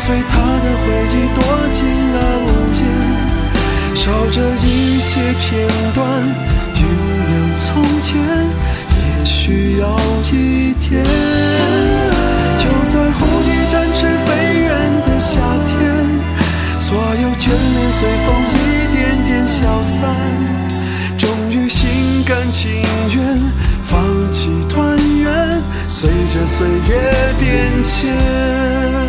随它的轨迹躲进了无言，烧着一些片段，酝酿从前，也需要一天。就在蝴蝶展翅飞远的夏天，所有眷恋随风一点点消散，终于心甘情愿放弃团圆，随着岁月变迁。